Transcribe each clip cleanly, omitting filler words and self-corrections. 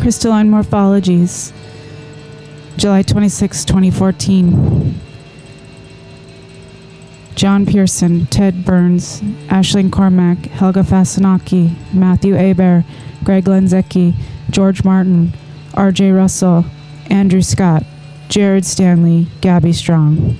Crystalline Morphologies, July 26, 2014. John Pearson, Ted Burns, Aisling Cormack, Helga Fasanaki, Matthew Aber, Greg Lenzecki, George Martin, R.J. Russell, Andrew Scott, Jared Stanley, Gabby Strong.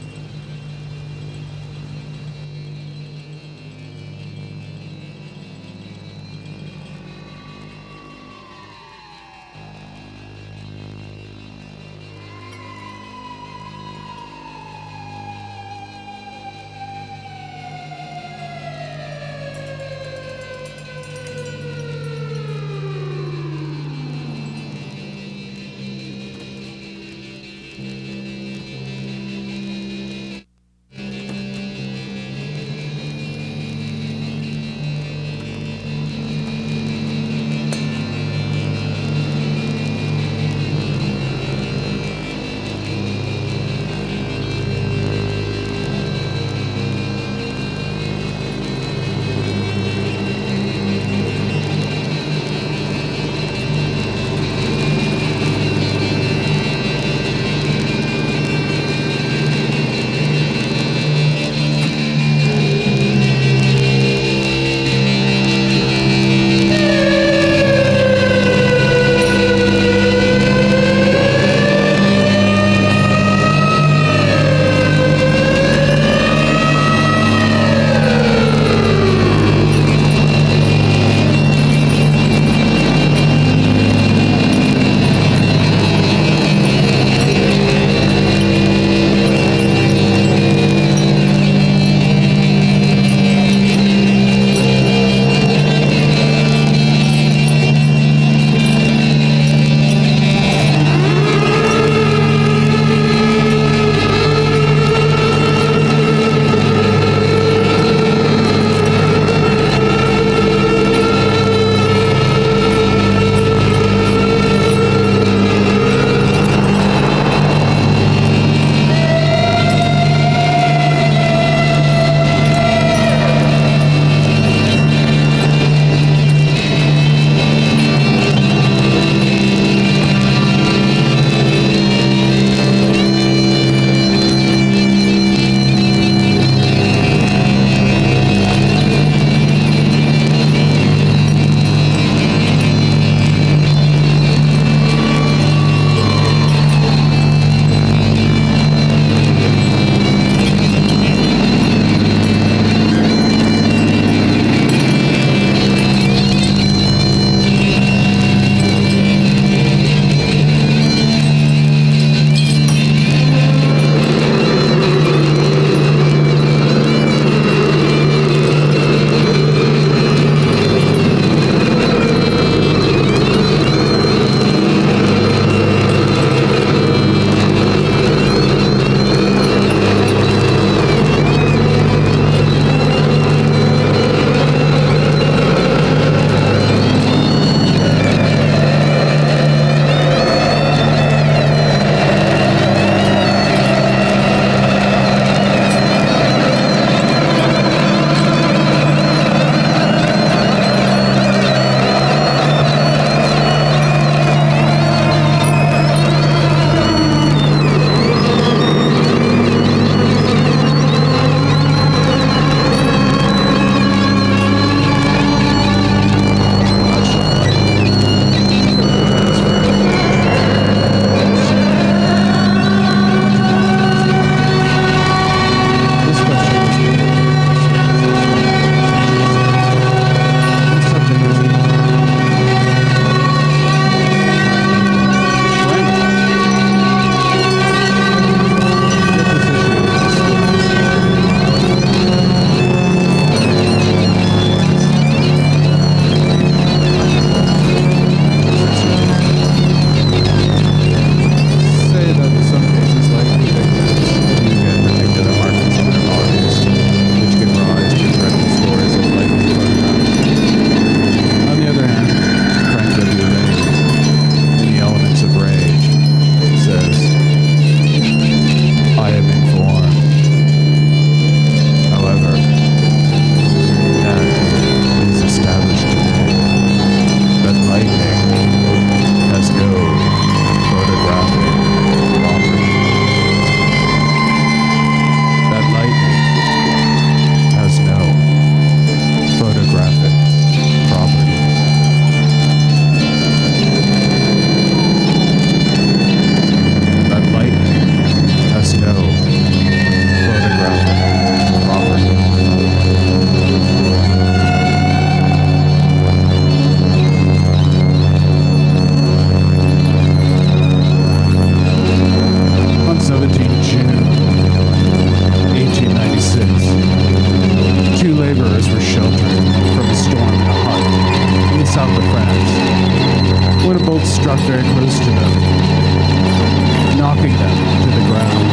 bullet struck very close to them, knocking them to the ground.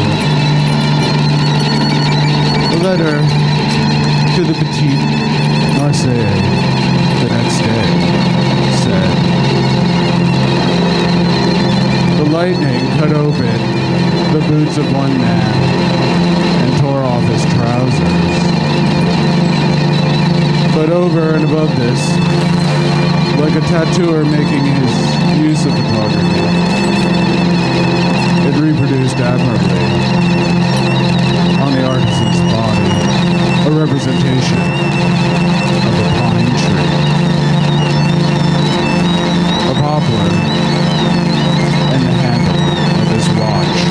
A letter to the Petite Marseille the next day said, "The lightning cut open the boots of one man and tore off his trousers. But over and above this, like a tattooer making his use of photography, it reproduced admirably on the artisan's body a representation of a pine tree, a poplar, and the handle of his watch.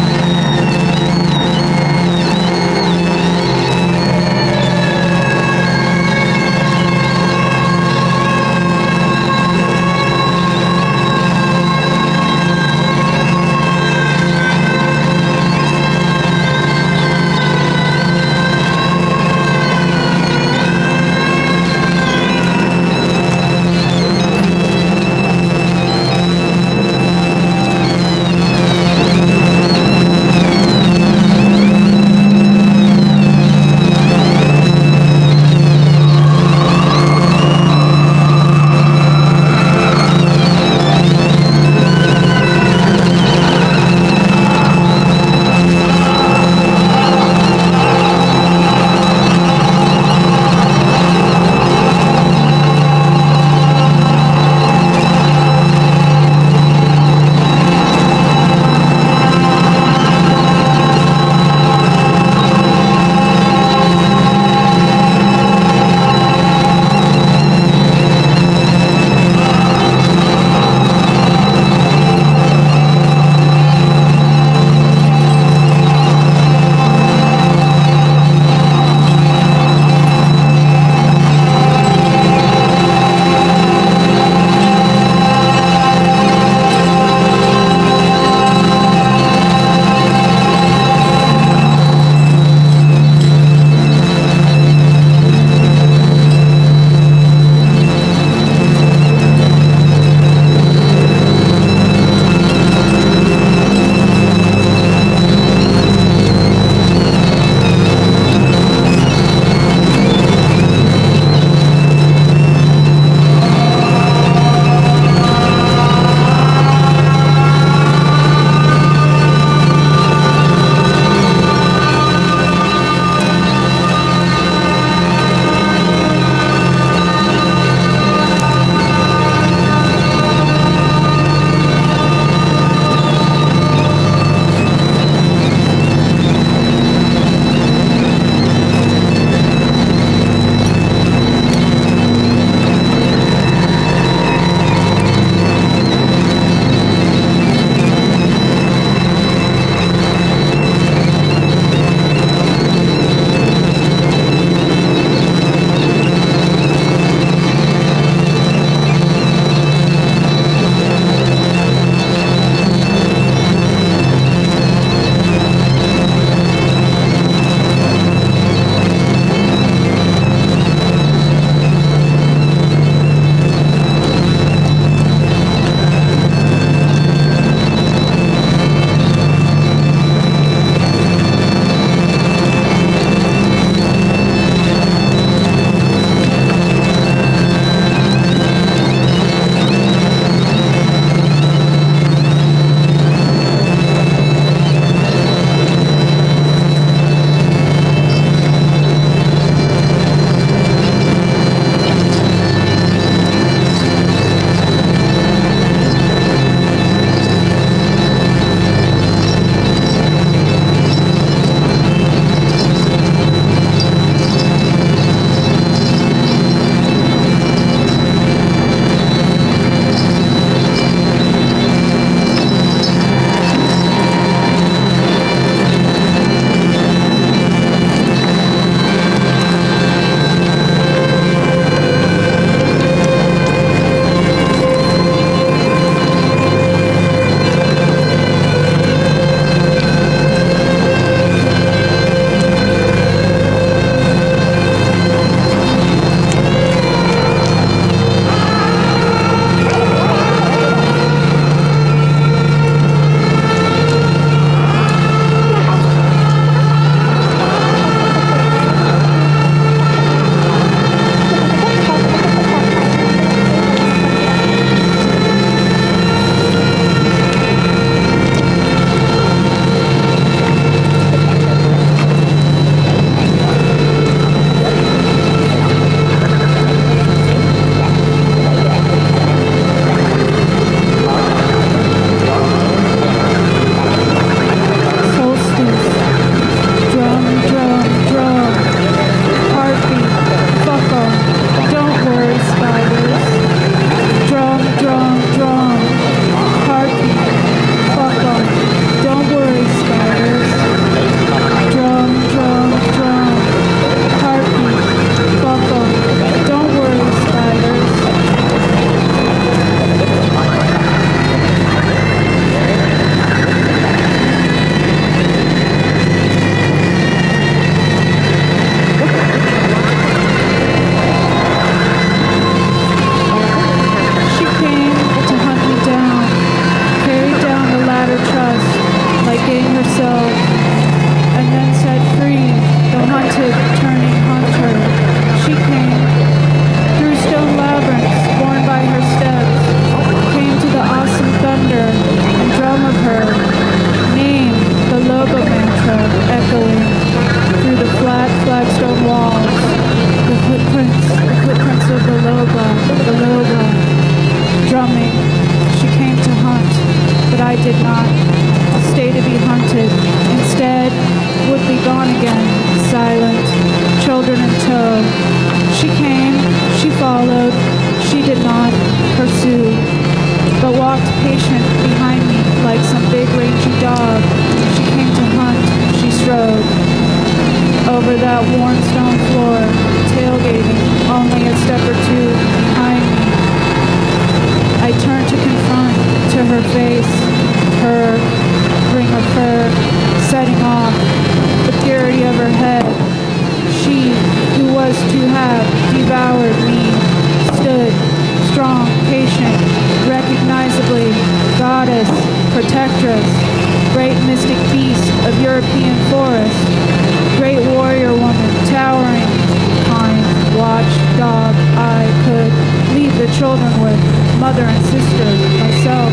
I did not stay to be hunted. Instead, would be gone again, silent, children in tow. She came, she followed, she did not pursue, but walked patient behind me like some big rangy dog. She came to hunt, she strode over that worn stone floor, tailgating only a step or two behind me. I turned to confront, to her face, her ring of fur, setting off the purity of her head. She, who was to have devoured me, stood, strong, patient, recognizably, goddess, protectress, great mystic beast of European forest, great warrior woman, towering, kind, watch, dog, I could leave the children with, mother and sister, myself.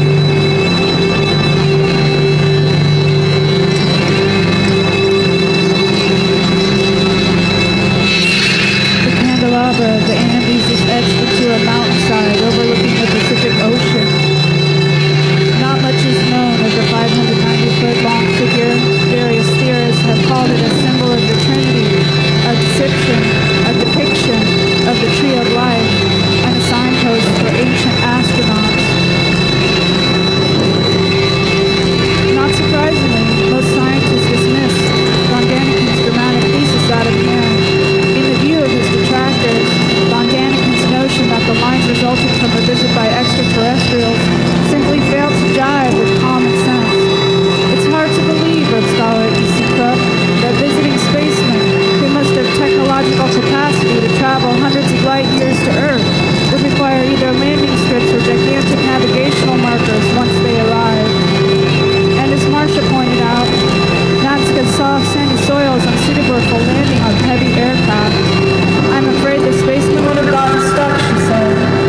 The candelabra of the Andes is etched into a mountainside overlooking the Pacific Ocean. Not much is known of the 590-foot-long figure. Various theorists have called it a symbol of the Trinity, a depiction of the Tree of Life, and a signpost for ancient astronauts. Not surprisingly, most scientists dismiss von Daniken's dramatic thesis out of hand. In the view of his detractors, von Daniken's notion that the lines resulted from a visit by extraterrestrials simply failed to jive with common sense. It's hard to believe, wrote scholar E.C. Crook, that visiting spacemen who must have technological capacity to travel hundreds of light years to Earth would require either landing strips or gigantic navigational markers once they arrive. And as Marcia pointed out, Nazca's soft, sandy soil is unsuitable for landing on heavy aircraft. I'm afraid the spacemen would have gotten stuck, she said.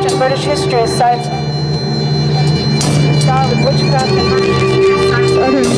British history cites other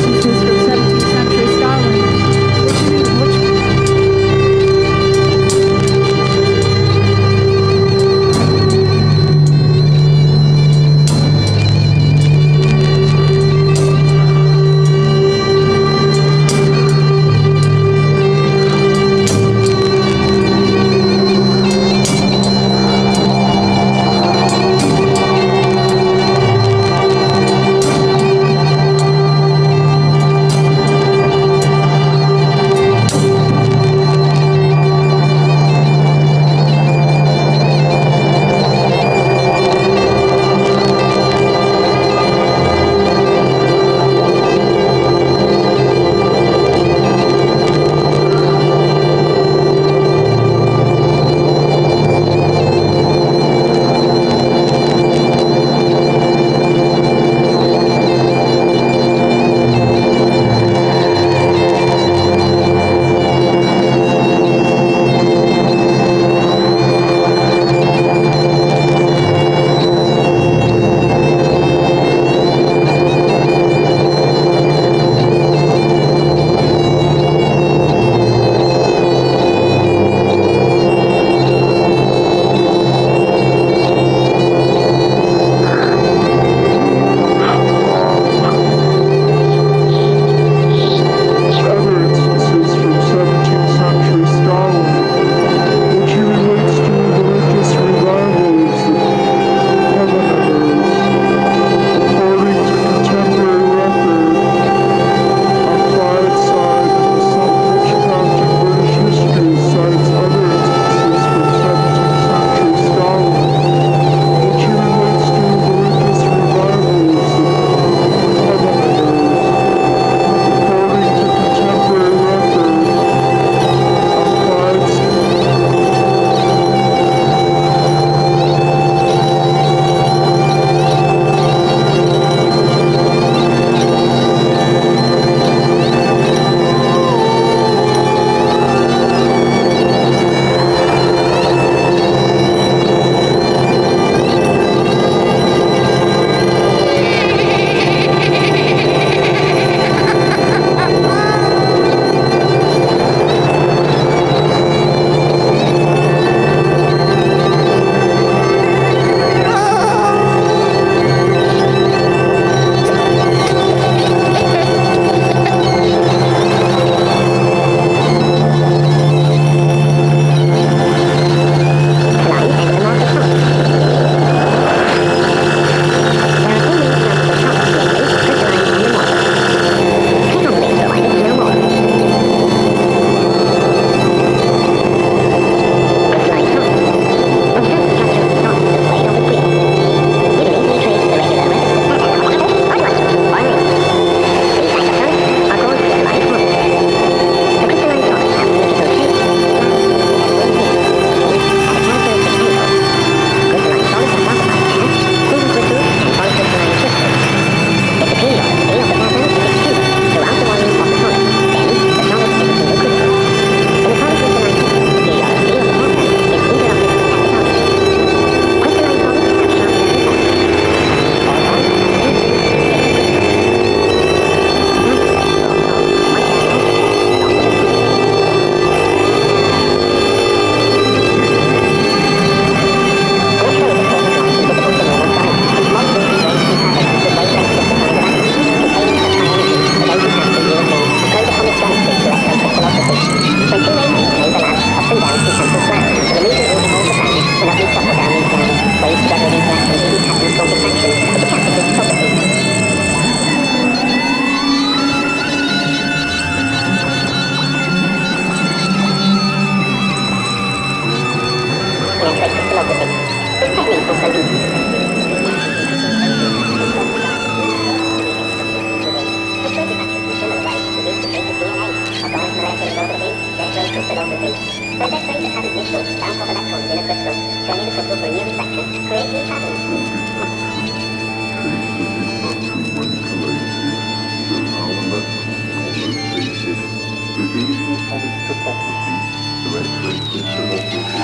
So decorators have initials bounced off electrons in a crystal, turning the crystal for a new reflection to create new patterns. Revealing atomic topography to references philosophy.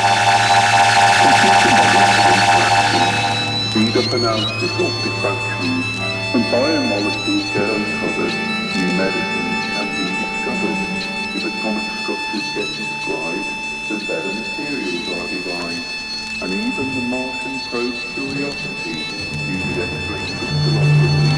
Speed up analysis of diffractions, and biomolecules get uncovered, new medicines can be discovered. If atomic structures get described, then better materials are derived. And even the Martian probe Curiosity uses X-ray crystallography.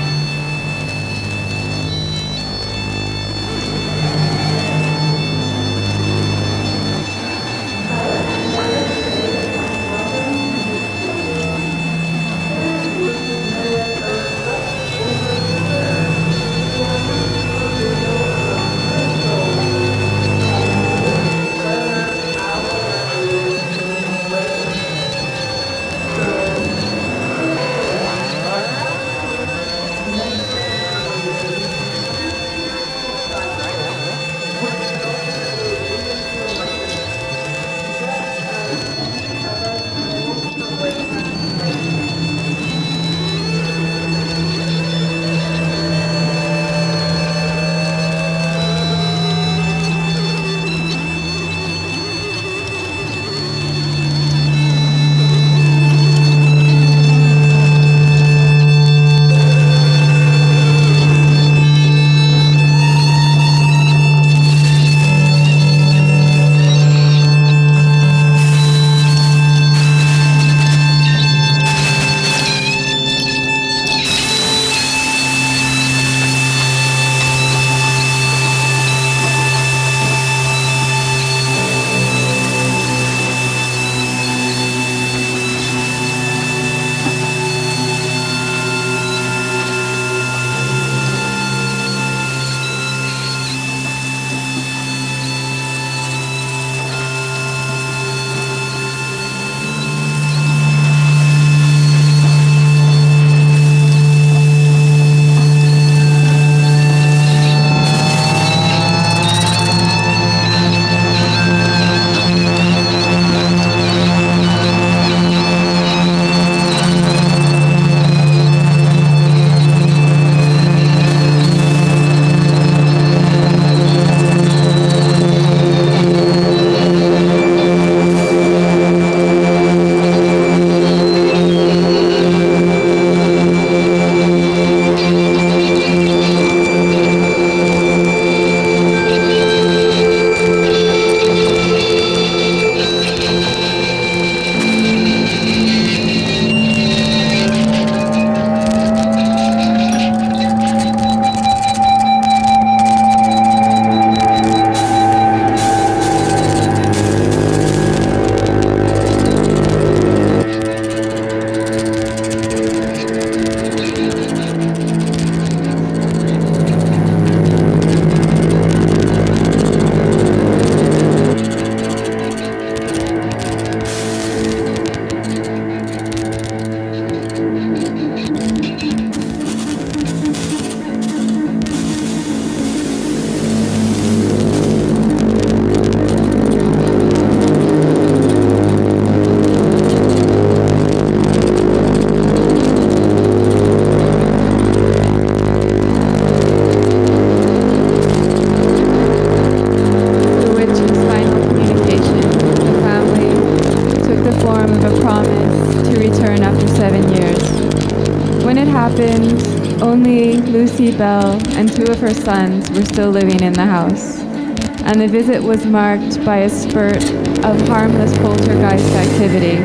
Only Lucy Bell and two of her sons were still living in the house, and the visit was marked by a spurt of harmless poltergeist activity.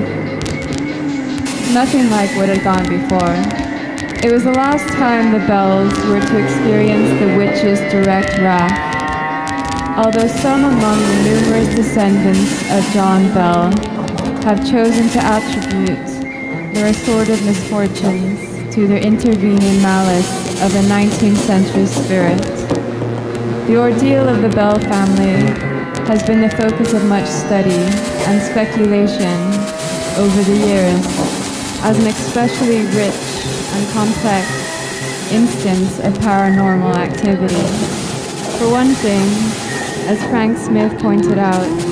Nothing like what had gone before. It was the last time the Bells were to experience the witch's direct wrath. Although some among the numerous descendants of John Bell have chosen to attribute their assorted misfortunes to their intervening malice of a 19th century spirit, the ordeal of the Bell family has been the focus of much study and speculation over the years as an especially rich and complex instance of paranormal activity. For one thing, as Frank Smith pointed out,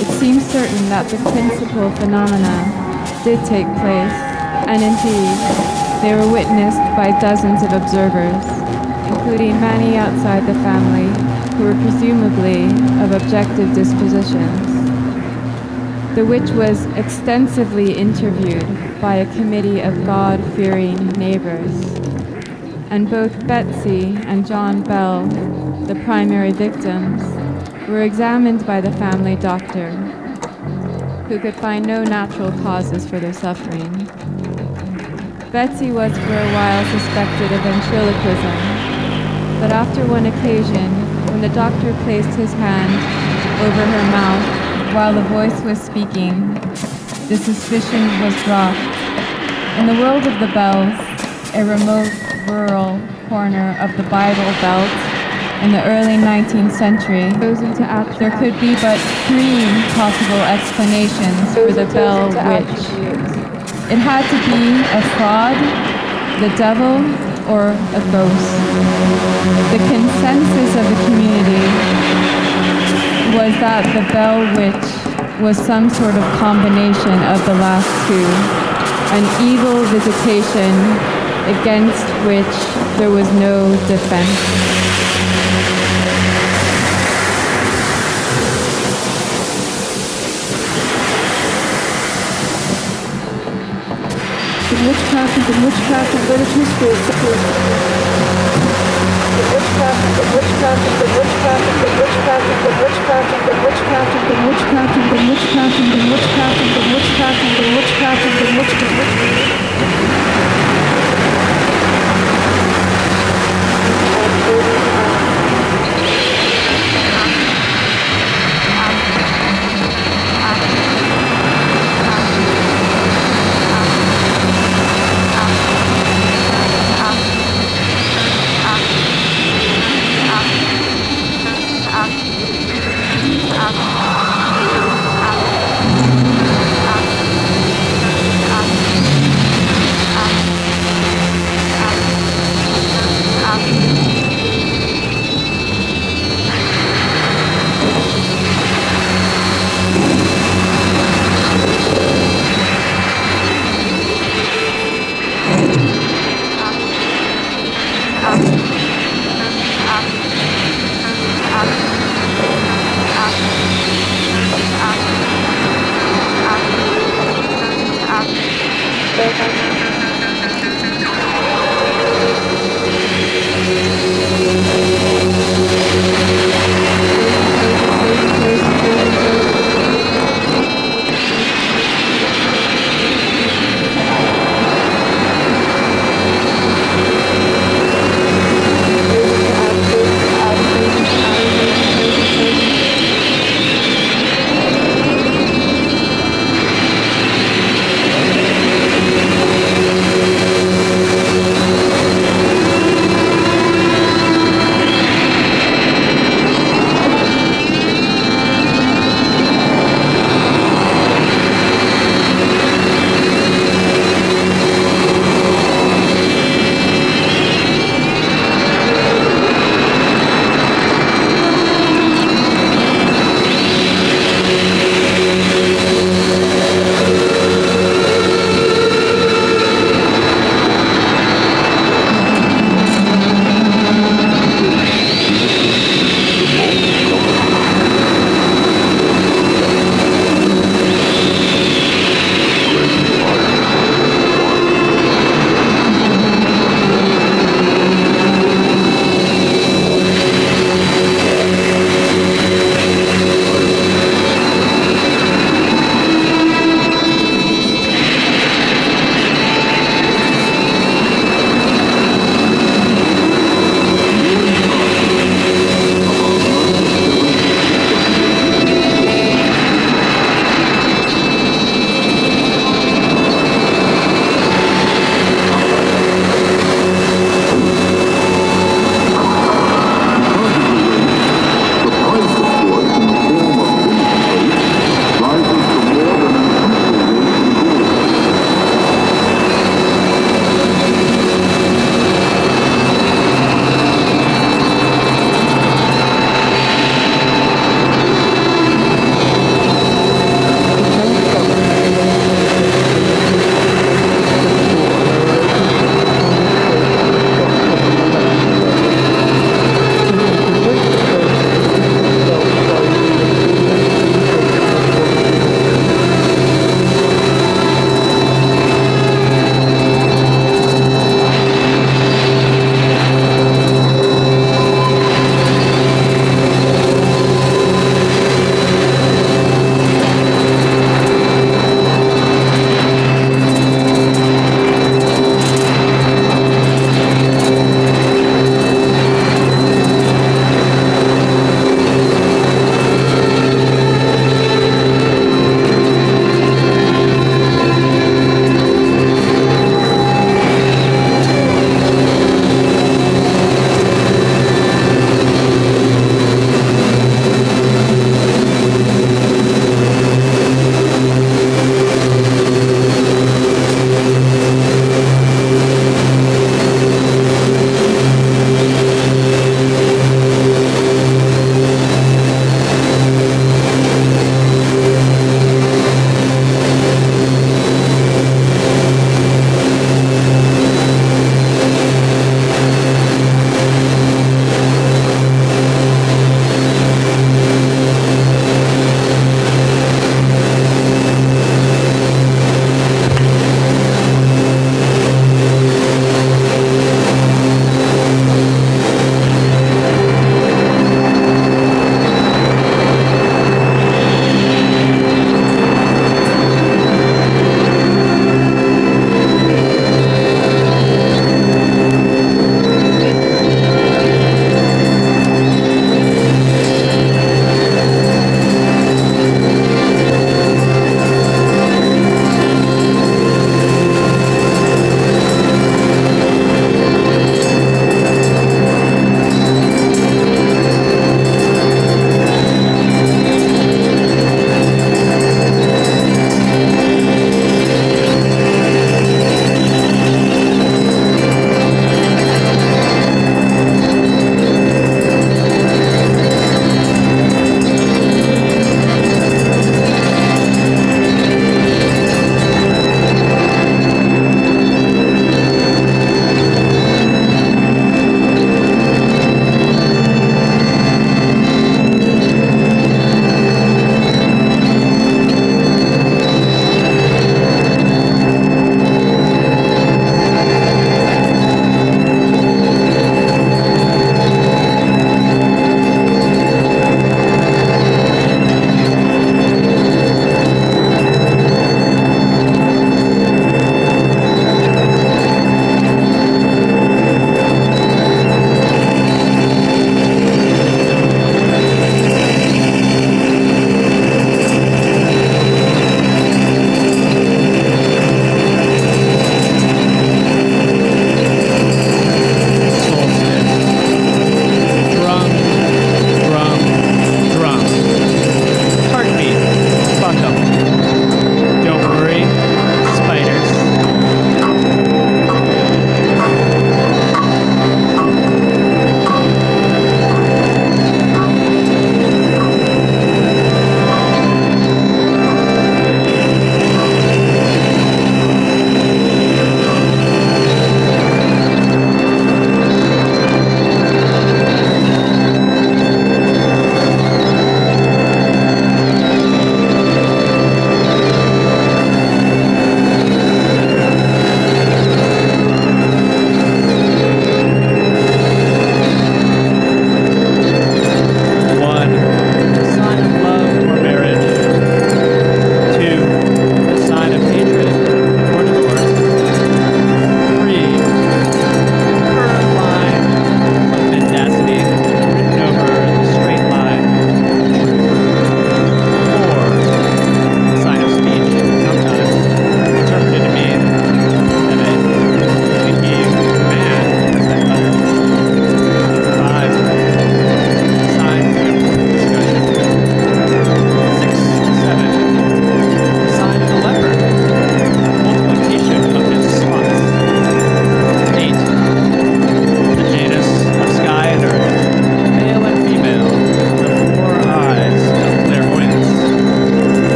it seems certain that the principal phenomena did take place, and indeed, they were witnessed by dozens of observers, including many outside the family who were presumably of objective dispositions. The witch was extensively interviewed by a committee of God-fearing neighbors, and both Betsy and John Bell, the primary victims, were examined by the family doctor, who could find no natural causes for their suffering. Betsy was for a while suspected of ventriloquism, but after one occasion, when the doctor placed his hand over her mouth while the voice was speaking, the suspicion was dropped. In the world of the Bells, a remote rural corner of the Bible Belt in the early 19th century, there could be but 3 possible explanations for the Bell Witch. It had to be a fraud, the devil, or a ghost. The consensus of the community was that the Bell Witch was some sort of combination of the last 2, an evil visitation against which there was no defense. The witchcraft and the witchcraft and literature spirits the witchcraft and the witchcraft and the witchcraft and the witchcraft and the witchcraft and the witchcraft and the witchcraft and the witchcraft and the witchcraft and the witchcraft and the witchcraft and the witchcraft.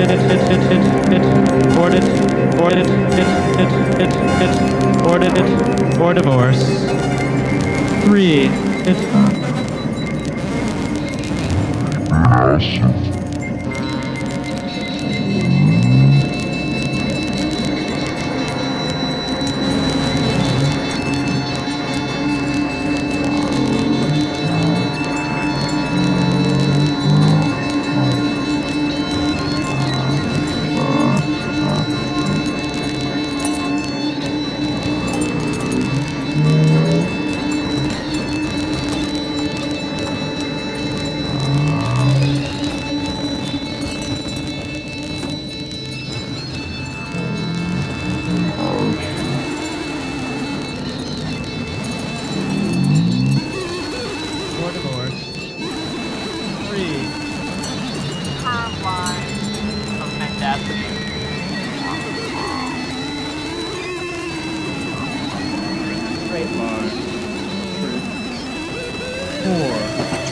or divorce. 3. Straight line. 3, 4.